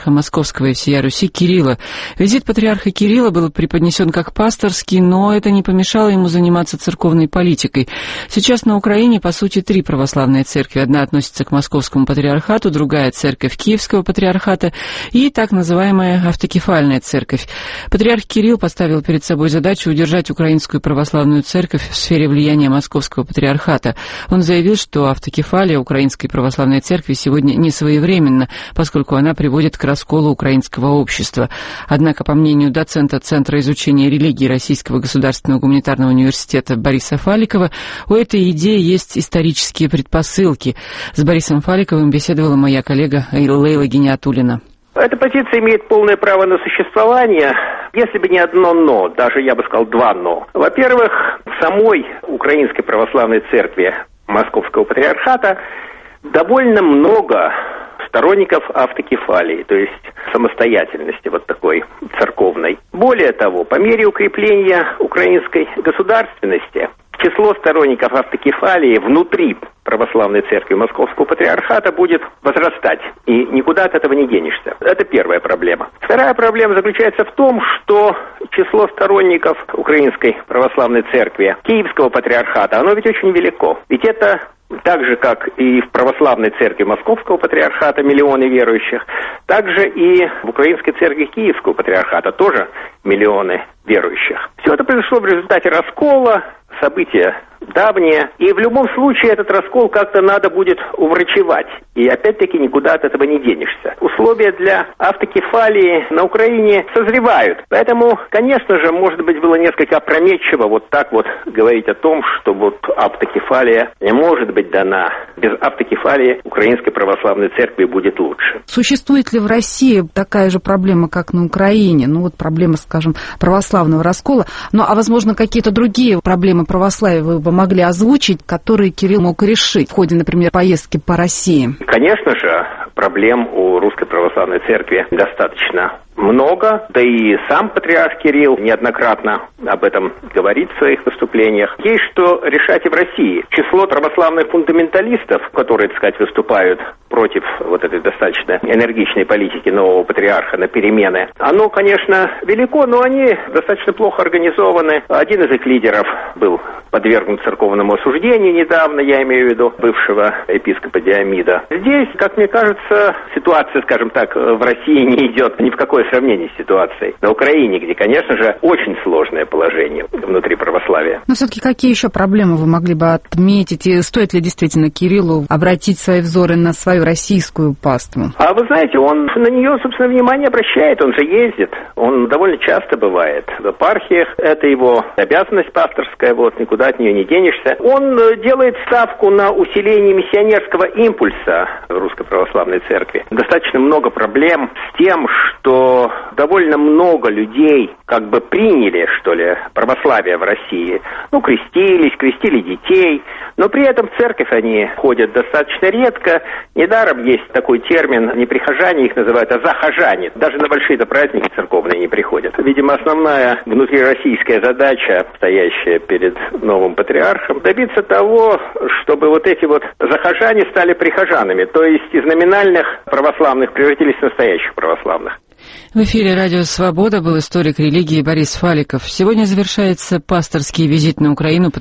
патриарха Московского и всея Руси Кирилла. Визит патриарха Кирилла был преподнесен как пасторский, но это не помешало ему заниматься церковной политикой. Сейчас на Украине, по сути, 3 православные церкви. Одна относится к Московскому патриархату, другая — церковь Киевского патриархата и так называемая автокефальная церковь. Патриарх Кирилл поставил перед собой задачу удержать украинскую православную церковь в сфере влияния Московского патриархата. Он заявил, что автокефалия Украинской православной церкви сегодня не своевременна, поскольку она приводит к расколу украинского общества. Однако, по мнению доцента Центра изучения религии Российского государственного гуманитарного университета Бориса Фаликова, у этой идеи есть исторические предпосылки. С Борисом Фаликовым беседовала моя коллега Лейла Гиниатуллина. Эта позиция имеет полное право на существование, если бы не одно «но», даже я бы сказал 2 «но». Во-первых, в самой Украинской православной церкви Московского патриархата довольно много сторонников автокефалии, то есть самостоятельности вот такой церковной. Более того, по мере укрепления украинской государственности число сторонников автокефалии внутри православной церкви Московского патриархата будет возрастать, и никуда от этого не денешься. Это первая проблема. Вторая проблема заключается в том, что число сторонников украинской православной церкви Киевского патриархата, оно ведь очень велико. Ведь это так же, как и в православной церкви Московского патриархата миллионы верующих, также и в украинской церкви Киевского патриархата тоже миллионы верующих. Все это произошло в результате раскола, события давние, и в любом случае этот раскол как-то надо будет уврачевать, и опять-таки никуда от этого не денешься. Условия для автокефалии на Украине созревают, поэтому, конечно же, может быть, было несколько опрометчиво вот так вот говорить о том, что вот автокефалия не может быть дана. Без автокефалии Украинской православной церкви будет лучше. Существует ли в России такая же проблема, как на Украине? Ну вот проблема, скажем, православного раскола, ну а возможно какие-то другие проблемы православия вы бы могли озвучить, которые Кирилл мог решить в ходе, например, поездки по России? Конечно же, проблем у Русской Православной Церкви достаточно много, да и сам патриарх Кирилл неоднократно об этом говорит в своих выступлениях. Есть что решать и в России. Число православных фундаменталистов, которые, так сказать, выступают против вот этой достаточно энергичной политики нового патриарха на перемены, оно, конечно, велико, но они достаточно плохо организованы. Один из их лидеров был подвергнут церковному осуждению недавно, я имею в виду бывшего епископа Диомида. Здесь, как мне кажется, ситуация, скажем так, в России не идет ни в какое сравнение с ситуацией на Украине, где, конечно же, очень сложное положение внутри православия. Но все-таки какие еще проблемы вы могли бы отметить? И стоит ли действительно Кириллу обратить свои взоры на свою российскую паству? А вы знаете, он на нее, собственно, внимание обращает, он же ездит, он довольно часто бывает в епархиях, это его обязанность пасторская, вот, никуда от нее не денешься. Он делает ставку на усиление миссионерского импульса в Русской Православной Церкви. Достаточно много проблем с тем, что довольно много людей как бы приняли, что ли, православие в России. Ну, крестили детей, но при этом в церковь они ходят достаточно редко. Недаром есть такой термин, не прихожане их называют, а захожане. Даже на большие-то праздники церковные не приходят. Видимо, основная внутрироссийская задача, стоящая перед новым патриархом, добиться того, чтобы вот эти вот захожане стали прихожанами, то есть из номинальных православных превратились в настоящих православных. В эфире «Радио Свобода» был историк религии Борис Фаликов. Сегодня завершается пасторский визит на Украину